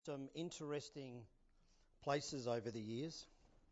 Some interesting places over the years.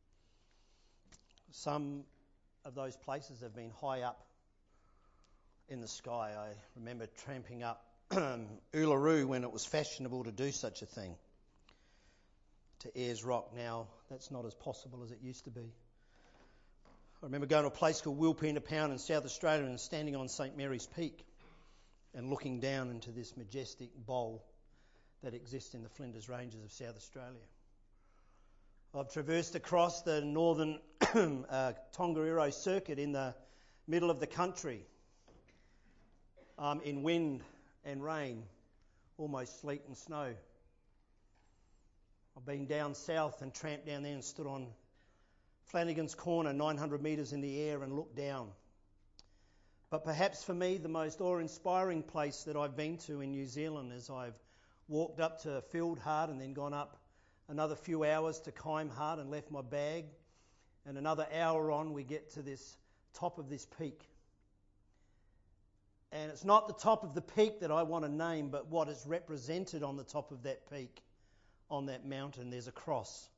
Some of those places have been high up in the sky. I remember tramping up Uluru when it was fashionable to do such a thing, to Ayers Rock. Now that's not as possible as it used to be. I remember going to a place called Wilpena Pound in South Australia and standing on St Mary's Peak and looking down into this majestic bowl that exists in the Flinders Ranges of South Australia. I've traversed across the northern Tongariro circuit in the middle of the country in wind and rain, almost sleet and snow. I've been down south and tramped down there and stood on Flanagan's Corner, 900 metres in the air, and looked down. But perhaps for me, the most awe-inspiring place that I've been to in New Zealand is I've walked up to Field Hard and then gone up another few hours to Kime Hard and left my bag. And another hour on, we get to this top of this peak. And it's not the top of the peak that I want to name, but what is represented on the top of that peak, on that mountain, there's a cross.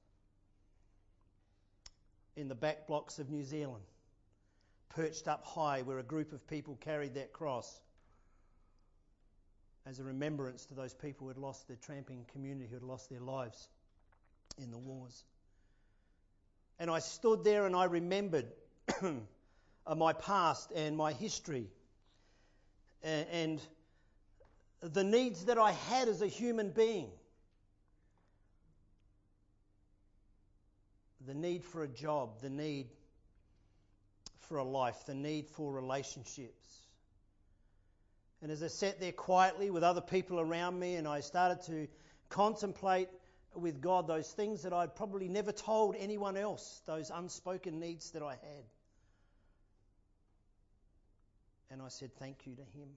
In the back blocks of New Zealand, perched up high, where a group of people carried that cross as a remembrance to those people who had lost their tramping community, who had lost their lives in the wars. And I stood there and I remembered my past and my history and the needs that I had as a human being. The need for a job, the need for a life, the need for relationships. And as I sat there quietly with other people around me and I started to contemplate with God those things that I'd probably never told anyone else, those unspoken needs that I had. And I said thank you to Him.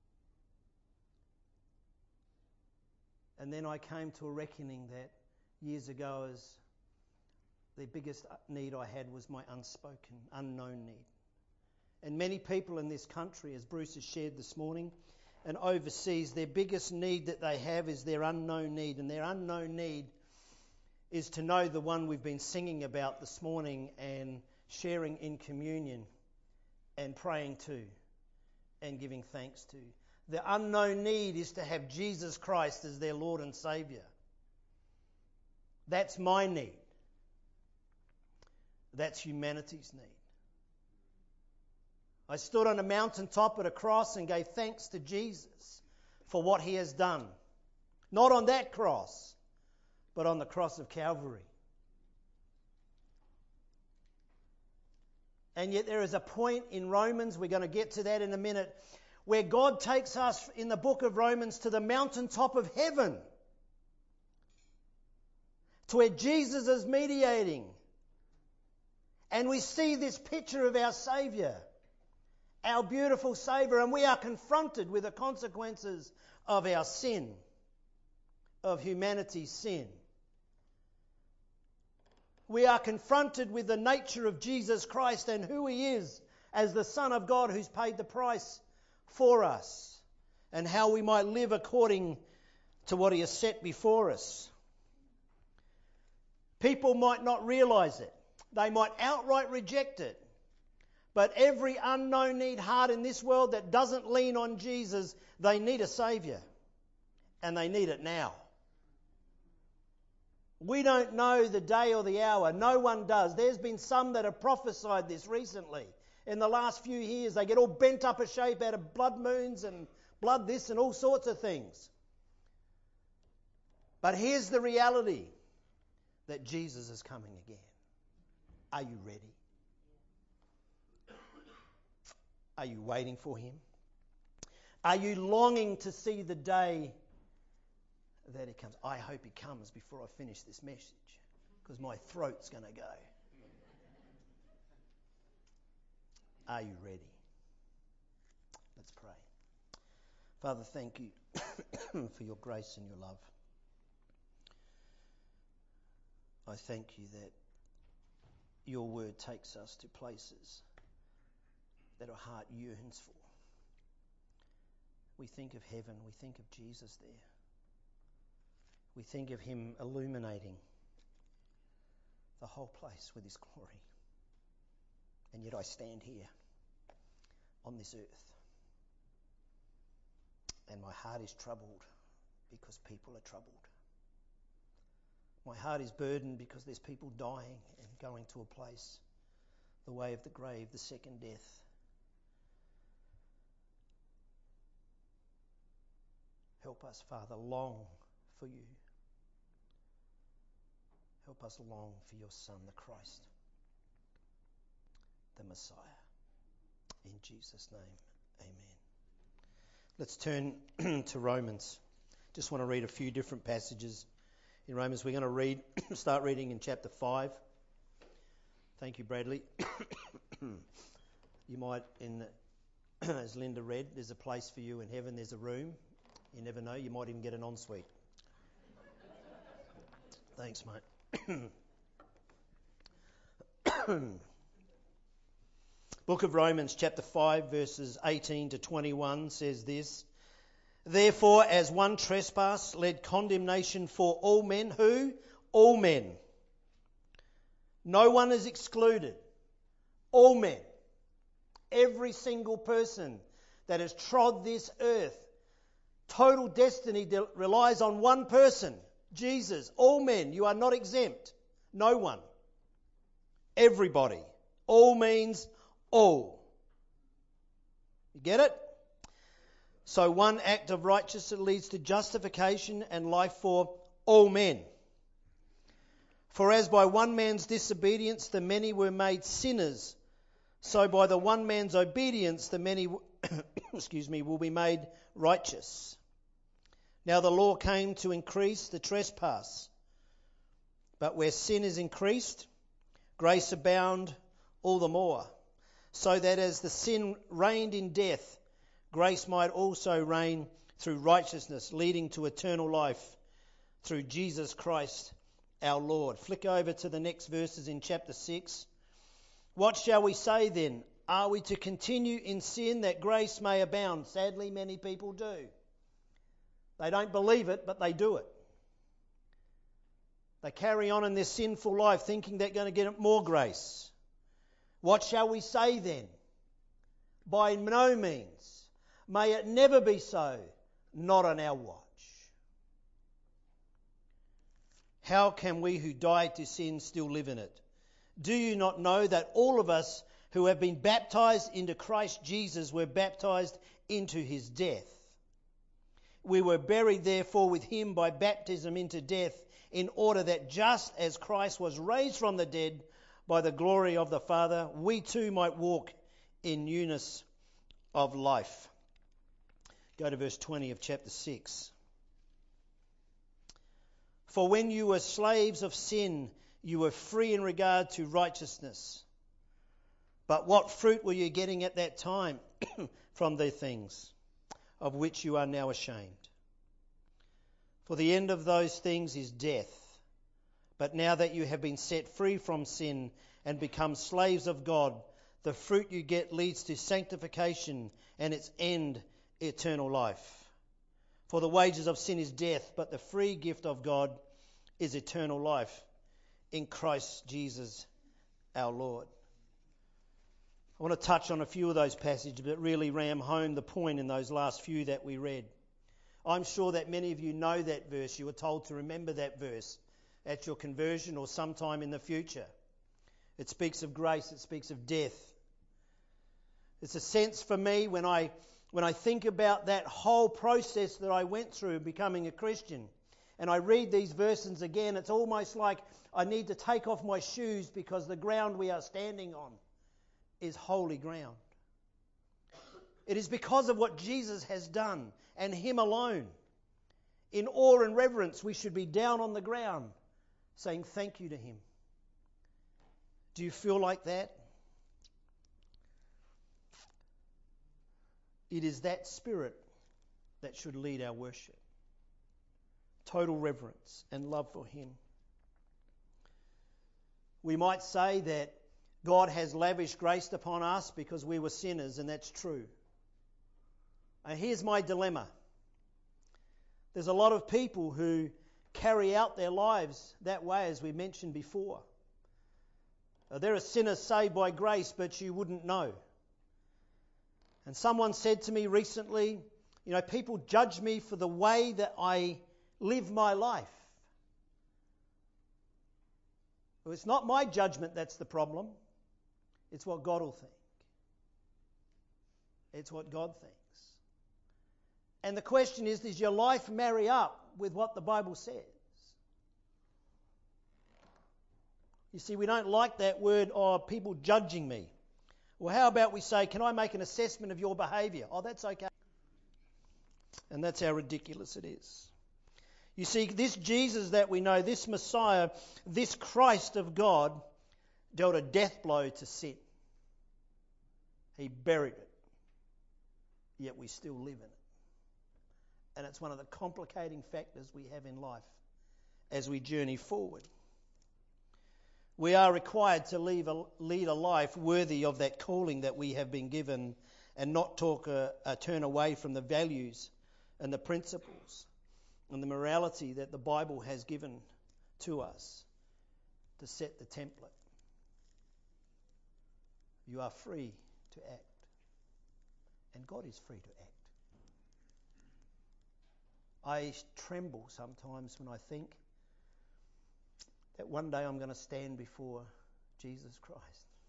And then I came to a reckoning that years ago as the biggest need I had was my unspoken, unknown need. And many people in this country, as Bruce has shared this morning, and overseas, their biggest need that they have is their unknown need. And their unknown need is to know the one we've been singing about this morning and sharing in communion and praying to and giving thanks to. The unknown need is to have Jesus Christ as their Lord and Saviour. That's my need. That's humanity's need. I stood on a mountaintop at a cross and gave thanks to Jesus for what He has done. Not on that cross, but on the cross of Calvary. And yet there is a point in Romans, we're going to get to that in a minute, where God takes us in the book of Romans to the mountaintop of heaven, to where Jesus is mediating. And we see this picture of our Saviour, our beautiful Saviour, and we are confronted with the consequences of our sin, of humanity's sin. We are confronted with the nature of Jesus Christ and who He is as the Son of God who's paid the price for us, and how we might live according to what He has set before us. People might not realise it. They might outright reject it. But every unknown need heart in this world that doesn't lean on Jesus, they need a Saviour. And they need it now. We don't know the day or the hour. No one does. There's been some that have prophesied this recently. In the last few years, they get all bent up a shape out of blood moons and blood this and all sorts of things. But here's the reality, that Jesus is coming again. Are you ready? Are you waiting for Him? Are you longing to see the day that He comes? I hope He comes before I finish this message, because my throat's going to go. Are you ready? Let's pray. Father, thank You for Your grace and Your love. I thank You that Your word takes us to places that our heart yearns for. We think of heaven, we think of Jesus there. We think of him illuminating the whole place with his glory. And yet I stand here on this earth, and my heart is troubled because people are troubled. My heart is burdened because there's people dying and going to a place, the way of the grave, the second death. Help us, Father, long for you. Help us long for your Son, the Christ, the Messiah. In Jesus' name, amen. Let's turn to Romans. Just want to read a few different passages in Romans. We're going to start reading in chapter 5. Thank you, Bradley. You might, as Linda read, there's a place for you in heaven, there's a room. You never know, you might even get an ensuite. Thanks, mate. Book of Romans, chapter 5, verses 18 to 21 says this: Therefore, as one trespass led condemnation for all men, who? All men. No one is excluded. All men. Every single person that has trod this earth. Total destiny relies on one person, Jesus. All men. You are not exempt. No one. Everybody. All means all. You get it? So one act of righteousness leads to justification and life for all men. For as by one man's disobedience the many were made sinners, so by the one man's obedience the many will be made righteous. Now the law came to increase the trespass, but where sin is increased, grace abound all the more, so that as the sin reigned in death, grace might also reign through righteousness, leading to eternal life through Jesus Christ our Lord. Flick over to the next verses in chapter 6. What shall we say then? Are we to continue in sin that grace may abound? Sadly, many people do. They don't believe it, but they do it. They carry on in their sinful life thinking they're going to get more grace. What shall we say then? By no means. May it never be so, not on our watch. How can we who died to sin still live in it? Do you not know that all of us who have been baptized into Christ Jesus were baptized into his death? We were buried therefore with him by baptism into death, in order that just as Christ was raised from the dead by the glory of the Father, we too might walk in newness of life. Go to verse 20 of chapter 6. For when you were slaves of sin, you were free in regard to righteousness. But what fruit were you getting at that time from the things of which you are now ashamed? For the end of those things is death. But now that you have been set free from sin and become slaves of God, the fruit you get leads to sanctification, and its end, eternal life. For the wages of sin is death, but the free gift of God is eternal life in Christ Jesus our Lord. I want to touch on a few of those passages, but really ram home the point in those last few that we read. I'm sure that many of you know that verse. You were told to remember that verse at your conversion or sometime in the future. It speaks of grace. It speaks of death. It's a sense for me when I think about that whole process that I went through becoming a Christian, and I read these verses again, it's almost like I need to take off my shoes because the ground we are standing on is holy ground. It is because of what Jesus has done and him alone. In awe and reverence, we should be down on the ground saying thank you to him. Do you feel like that? It is that spirit that should lead our worship. Total reverence and love for him. We might say that God has lavished grace upon us because we were sinners, and that's true. And here's my dilemma. There's a lot of people who carry out their lives that way, as we mentioned before. They're a sinner saved by grace, but you wouldn't know. And someone said to me recently, people judge me for the way that I live my life. Well, it's not my judgment that's the problem. It's what God will think. It's what God thinks. And the question is, does your life marry up with what the Bible says? You see, we don't like that word, people judging me. Well, how about we say, can I make an assessment of your behaviour? Oh, that's okay. And that's how ridiculous it is. You see, this Jesus that we know, this Messiah, this Christ of God, dealt a death blow to sin. He buried it. Yet we still live in it. And it's one of the complicating factors we have in life as we journey forward. We are required to lead a life worthy of that calling that we have been given, and not turn away from the values and the principles and the morality that the Bible has given to us to set the template. You are free to act, and God is free to act. I tremble sometimes when I think that one day I'm going to stand before Jesus Christ.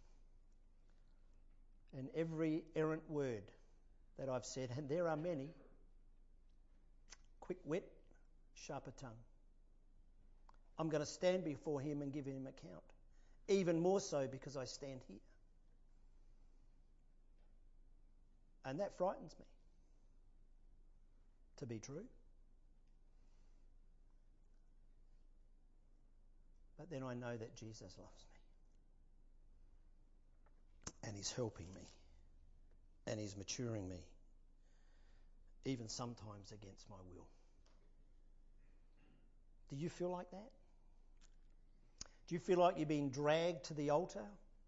And every errant word that I've said, and there are many, quick wit, sharper tongue, I'm going to stand before him and give him account. Even more so because I stand here. And that frightens me to be true. But then I know that Jesus loves me. And he's helping me. And he's maturing me. Even sometimes against my will. Do you feel like that? Do you feel like you're being dragged to the altar?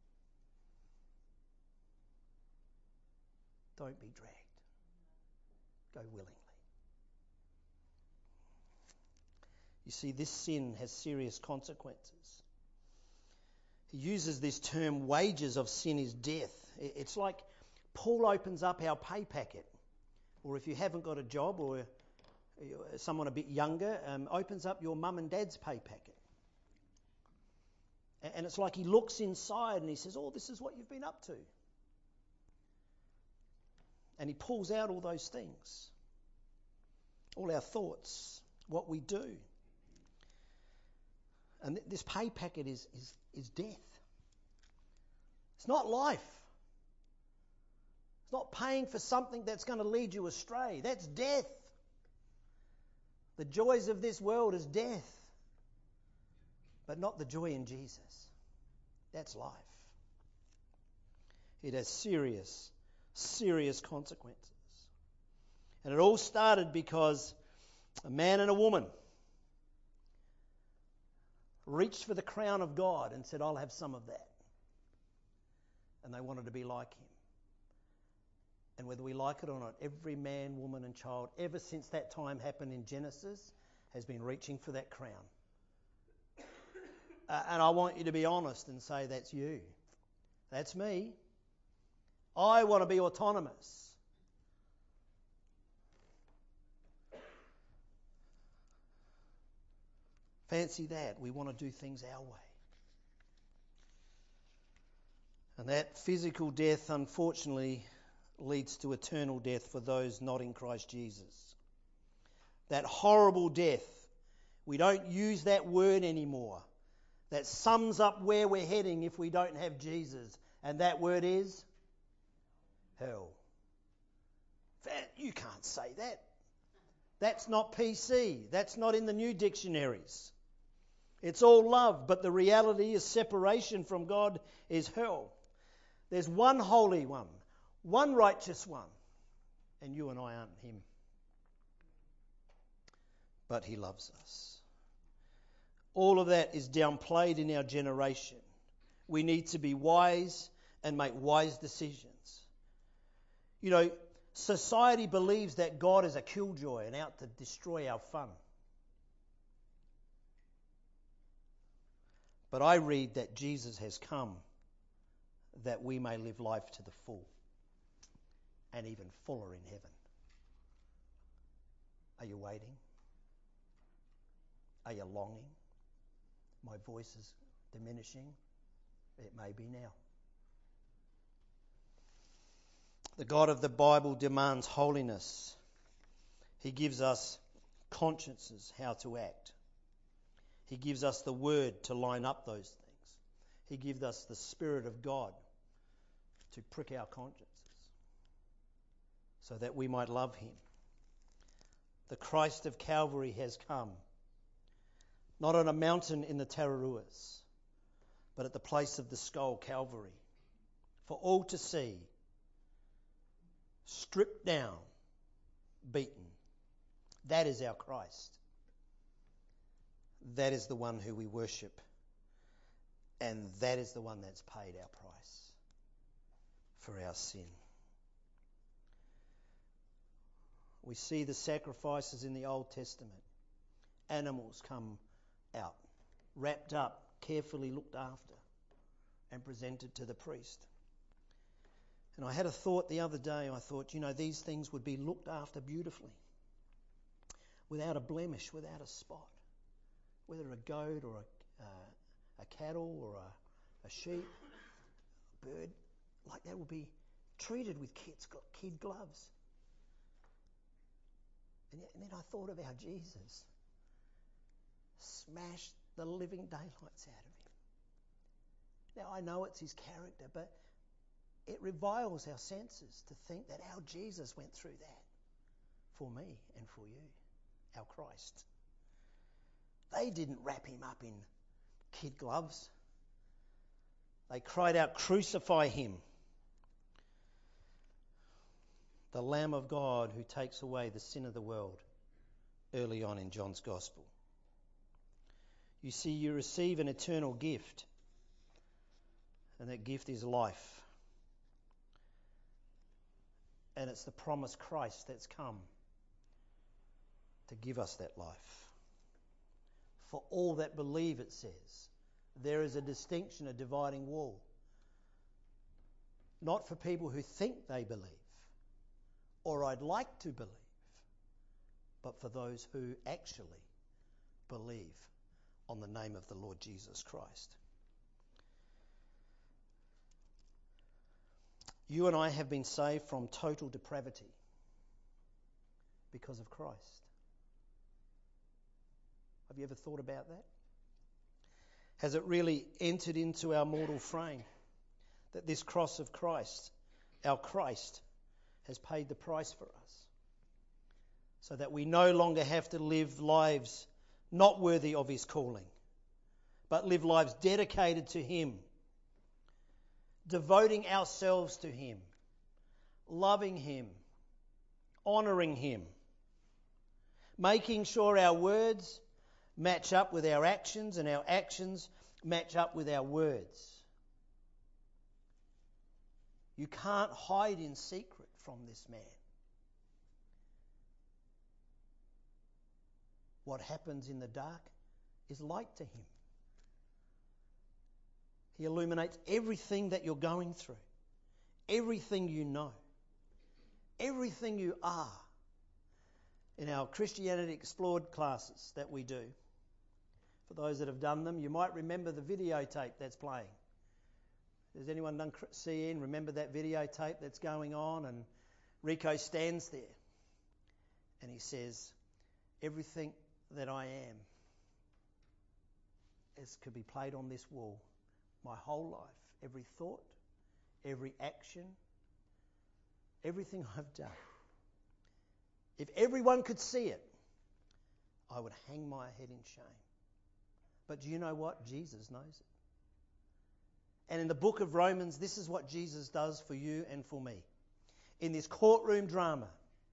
Don't be dragged. Go willingly. You see, this sin has serious consequences. He uses this term, wages of sin is death. It's like Paul opens up our pay packet. Or if you haven't got a job, or someone a bit younger, opens up your mum and dad's pay packet. And it's like he looks inside and he says, oh, this is what you've been up to. And he pulls out all those things. All our thoughts, what we do. And this pay packet is death. It's not life. It's not paying for something that's going to lead you astray. That's death. The joys of this world is death. But not the joy in Jesus. That's life. It has serious, serious consequences. And it all started because a man and a woman reached for the crown of God and said, I'll have some of that. And they wanted to be like him. And whether we like it or not, every man, woman and child, ever since that time happened in Genesis, has been reaching for that crown. And I want you to be honest and say, that's you. That's me. I want to be autonomous. Fancy that. We want to do things our way. And that physical death, unfortunately, leads to eternal death for those not in Christ Jesus. That horrible death. We don't use that word anymore. That sums up where we're heading if we don't have Jesus. And that word is hell. You can't say that. That's not PC. That's not in the new dictionaries. It's all love, but the reality is separation from God is hell. There's one holy one, one righteous one, and you and I aren't him. But he loves us. All of that is downplayed in our generation. We need to be wise and make wise decisions. You know, society believes that God is a killjoy and out to destroy our fun. But I read that Jesus has come that we may live life to the full and even fuller in heaven. Are you waiting? Are you longing? My voice is diminishing. It may be now. The God of the Bible demands holiness. He gives us consciences how to act. He gives us the word to line up those things. He gives us the Spirit of God to prick our consciences so that we might love him. The Christ of Calvary has come, not on a mountain in the Tararuas, but at the place of the skull, Calvary, for all to see, stripped down, beaten. That is our Christ. That is the one who we worship, and that is the one that's paid our price for our sin. We see the sacrifices in the Old Testament. Animals come out, wrapped up, carefully looked after, and presented to the priest. And I had a thought the other day. I thought, these things would be looked after beautifully, without a blemish, without a spot. Whether a goat or a cattle or a sheep, a bird, like that will be treated with kid gloves. And then I thought of our Jesus. Smashed the living daylights out of him. Now I know it's his character, but it reviles our senses to think that our Jesus went through that for me and for you, our Christ. They didn't wrap him up in kid gloves. They cried out, "Crucify him." The Lamb of God who takes away the sin of the world, early on in John's Gospel. You see, you receive an eternal gift, and that gift is life. And it's the promised Christ that's come to give us that life. For all that believe, it says, there is a distinction, a dividing wall. Not for people who think they believe, or I'd like to believe, but for those who actually believe on the name of the Lord Jesus Christ. You and I have been saved from total depravity because of Christ. Have you ever thought about that? Has it really entered into our mortal frame that this cross of Christ, our Christ, has paid the price for us, so that we no longer have to live lives not worthy of his calling, but live lives dedicated to him, devoting ourselves to him, loving him, honouring him, making sure our words match up with our actions and our actions match up with our words. You can't hide in secret from this man. What happens in the dark is light to him. He illuminates everything that you're going through, everything you know, everything you are. In our Christianity Explored classes that we do, for those that have done them, you might remember the videotape that's playing. Has anyone done CN? Remember that videotape that's going on? And Rico stands there and he says, everything that I am could be played on this wall. My whole life, every thought, every action, everything I've done. If everyone could see it, I would hang my head in shame. But do you know what? Jesus knows it. And in the book of Romans, this is what Jesus does for you and for me. In this courtroom drama,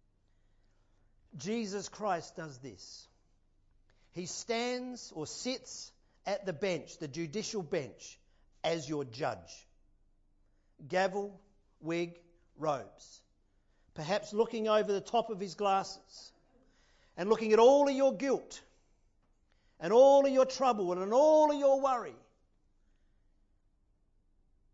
Jesus Christ does this. He stands or sits at the bench, the judicial bench, as your judge. Gavel, wig, robes. Perhaps looking over the top of his glasses and looking at all of your guilt and all of your trouble and all of your worry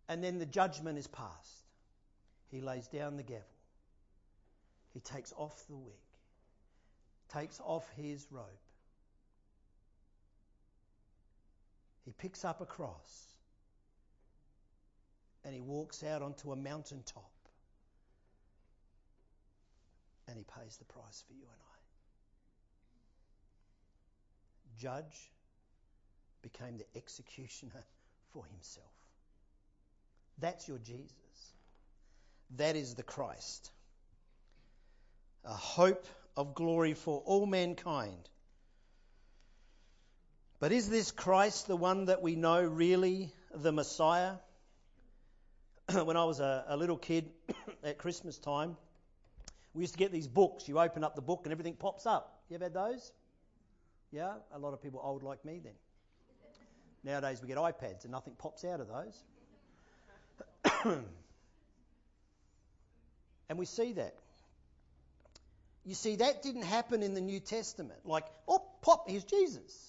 And then the judgment is passed. He lays down the gavel. He takes off the wig, takes off his robe. He picks up a cross and he walks out onto a mountaintop and he pays the price for you and I. Judge became the executioner for himself. That's your Jesus. That is the Christ. A hope of glory for all mankind. But is this Christ the one that we know really the Messiah? When I was a little kid at Christmas time, we used to get these books. You open up the book and everything pops up. You ever had those? Yeah? A lot of people old like me then. Nowadays we get iPads and nothing pops out of those. And we see that. You see, that didn't happen in the New Testament. Like, oh, pop, here's Jesus.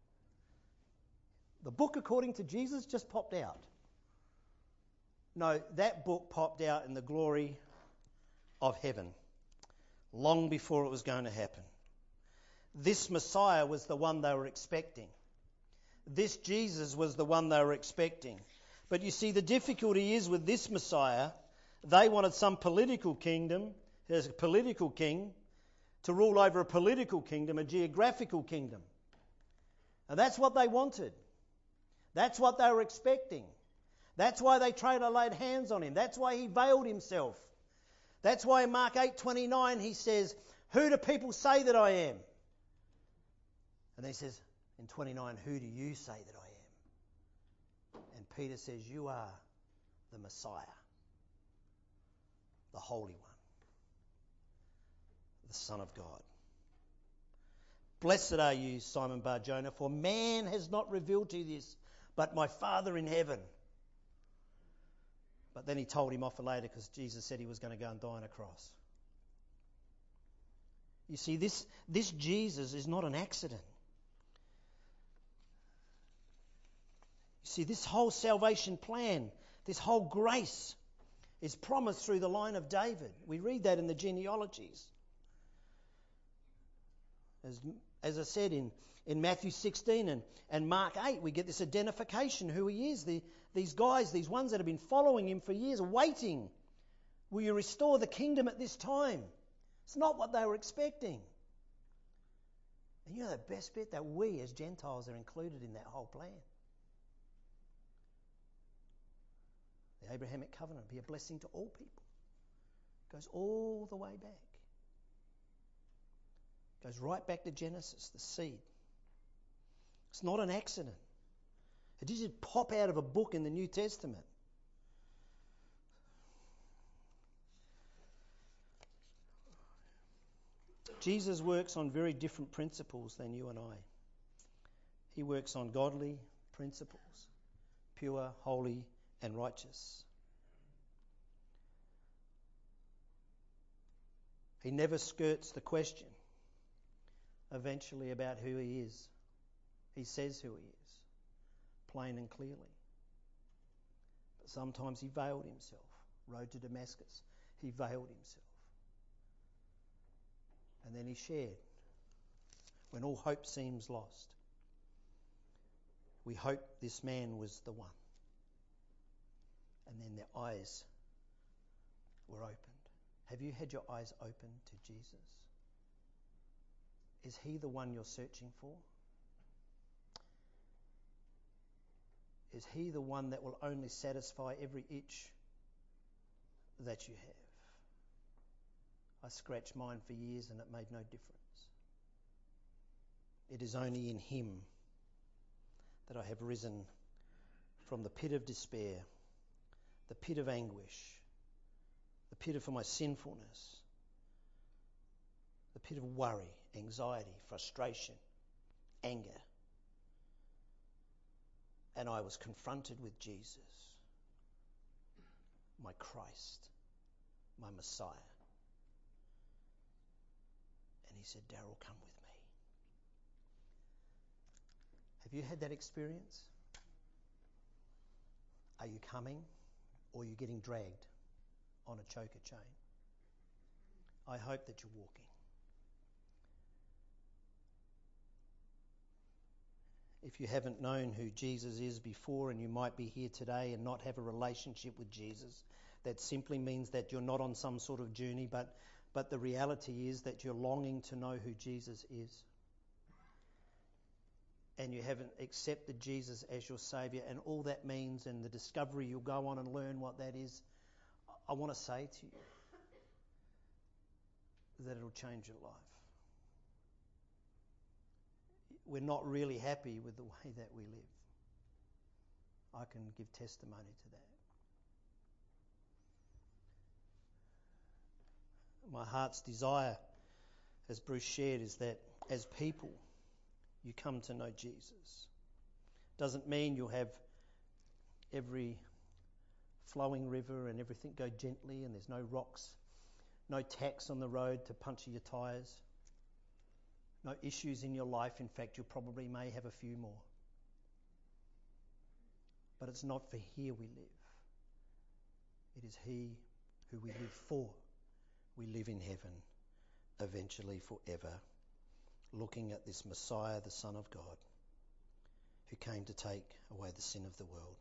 The book according to Jesus just popped out. No, that book popped out in the glory of heaven, long before it was going to happen. This Messiah was the one they were expecting. This Jesus was the one they were expecting. But you see, the difficulty is with this Messiah, they wanted some political kingdom, there's a political king, to rule over a political kingdom, a geographical kingdom. And that's what they wanted. That's what they were expecting. That's why they tried to lay hands on him. That's why he veiled himself. That's why in Mark 8:29 he says, "Who do people say that I am?" And then he says in 29, "Who do you say that I am?" And Peter says, "You are the Messiah, the Holy One, the Son of God. Blessed are you, Simon Bar-Jonah, for man has not revealed to you this, but my Father in heaven." But then he told him off for later because Jesus said he was going to go and die on a cross. You see, this Jesus is not an accident. You see, this whole salvation plan, this whole grace is promised through the line of David. We read that in the genealogies. As I said in Matthew 16 and Mark 8, we get this identification who he is. These guys, these ones that have been following him for years, waiting. Will you restore the kingdom at this time? It's not what they were expecting. And you know the best bit? That we as Gentiles are included in that whole plan. The Abrahamic covenant will be a blessing to all people. It goes all the way back. It goes right back to Genesis, the seed. It's not an accident. It didn't pop out of a book in the New Testament. Jesus works on very different principles than you and I. He works on godly principles, pure, holy, and righteous. He never skirts the question eventually about who he is. He says who he is, plain and clearly. But sometimes he veiled himself. Road to Damascus, he veiled himself. And then he shared when all hope seems lost. We hope this man was the one. And then their eyes were opened. Have you had your eyes opened to Jesus? Is he the one you're searching for? Is he the one that will only satisfy every itch that you have? I scratched mine for years and it made no difference. It is only in him that I have risen from the pit of despair, the pit of anguish, the pit of my sinfulness, the pit of worry, anxiety, frustration, anger. And I was confronted with Jesus, my Christ, my Messiah. And he said, "Daryl, come with me." Have you had that experience? Are you coming? or you're getting dragged on a choker chain. I hope that you're walking. If you haven't known who Jesus is before, and you might be here today and not have a relationship with Jesus, that simply means that you're not on some sort of journey, but the reality is that you're longing to know who Jesus is. And you haven't accepted Jesus as your Saviour, and all that means, and the discovery you'll go on and learn what that is, I want to say to you that it'll change your life. We're not really happy with the way that we live. I can give testimony to that. My heart's desire, as Bruce shared, is that as people, you come to know Jesus. Doesn't mean you'll have every flowing river and everything go gently and there's no rocks, no tacks on the road to puncture your tyres, no issues in your life. In fact, you probably may have a few more. But it's not for here we live. It is He who we live for. We live in heaven, eventually forever, looking at this Messiah, the Son of God, who came to take away the sin of the world.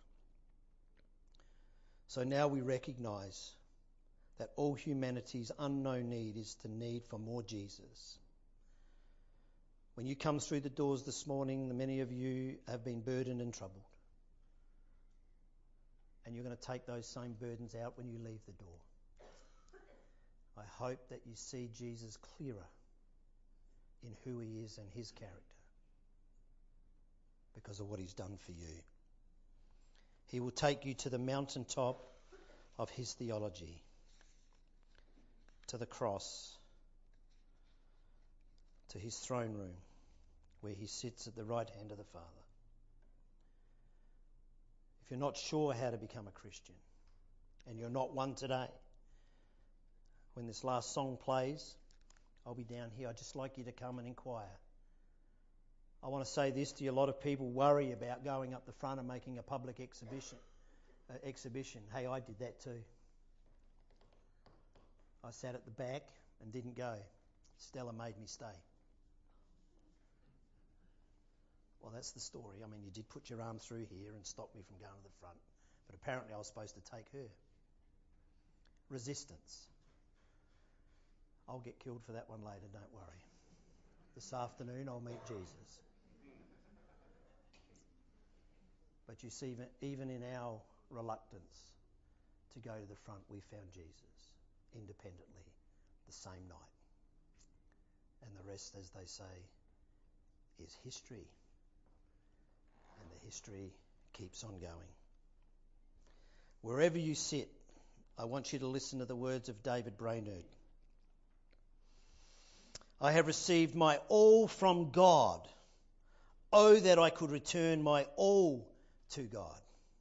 So now we recognise that all humanity's unknown need is the need for more Jesus. When you come through the doors this morning, many of you have been burdened and troubled. And you're going to take those same burdens out when you leave the door. I hope that you see Jesus clearer in who He is and His character because of what He's done for you. He will take you to the mountaintop of His theology, to the cross, to His throne room, where He sits at the right hand of the Father. If you're not sure how to become a Christian, and you're not one today, when this last song plays, I'll be down here. I'd just like you to come and inquire. I want to say this to you. A lot of people worry about going up the front and making a public exhibition. Hey, I did that too. I sat at the back and didn't go. Stella made me stay. Well, that's the story. I mean, you did put your arm through here and stop me from going to the front. But apparently I was supposed to take her. Resistance. I'll get killed for that one later, don't worry. This afternoon I'll meet Jesus. But you see, even in our reluctance to go to the front, we found Jesus independently the same night. And the rest, as they say, is history. And the history keeps on going. Wherever you sit, I want you to listen to the words of David Brainerd. I have received my all from God. Oh, that I could return my all to God.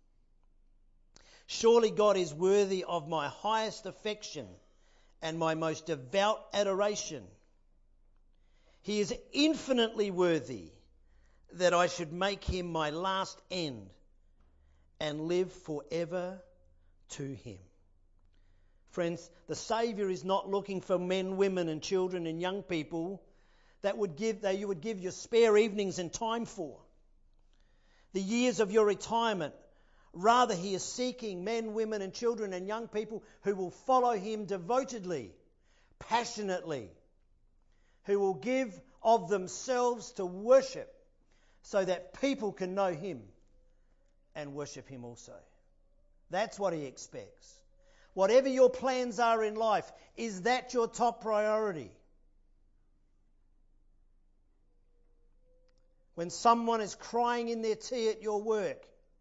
Surely God is worthy of my highest affection and my most devout adoration. He is infinitely worthy that I should make Him my last end and live forever to Him. Friends, the Saviour is not looking for men, women and children and young people that you would give your spare evenings and time for. The years of your retirement. Rather, He is seeking men, women and children and young people who will follow Him devotedly, passionately, who will give of themselves to worship so that people can know Him and worship Him also. That's what He expects. Whatever your plans are in life, is that your top priority? When someone is crying in their tea at your work,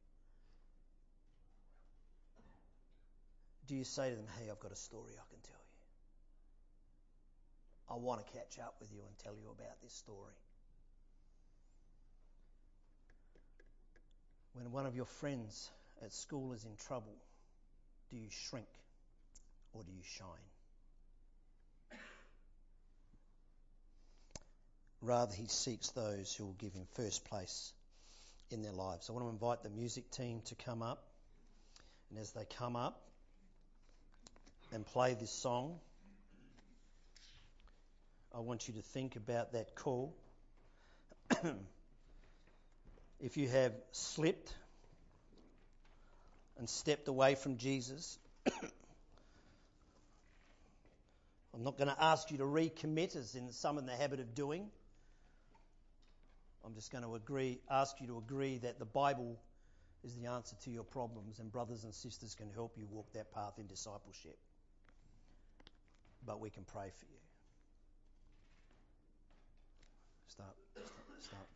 do you say to them, hey, I've got a story I can tell you. I want to catch up with you and tell you about this story. When one of your friends at school is in trouble, do you shrink or do you shine? Rather, He seeks those who will give Him first place in their lives. I want to invite the music team to come up. And as they come up and play this song, I want you to think about that call. If you have slipped and stepped away from Jesus, I'm not going to ask you to recommit as in some in the habit of doing. I'm just going to ask you to agree that the Bible is the answer to your problems, and brothers and sisters can help you walk that path in discipleship. But we can pray for you. Start.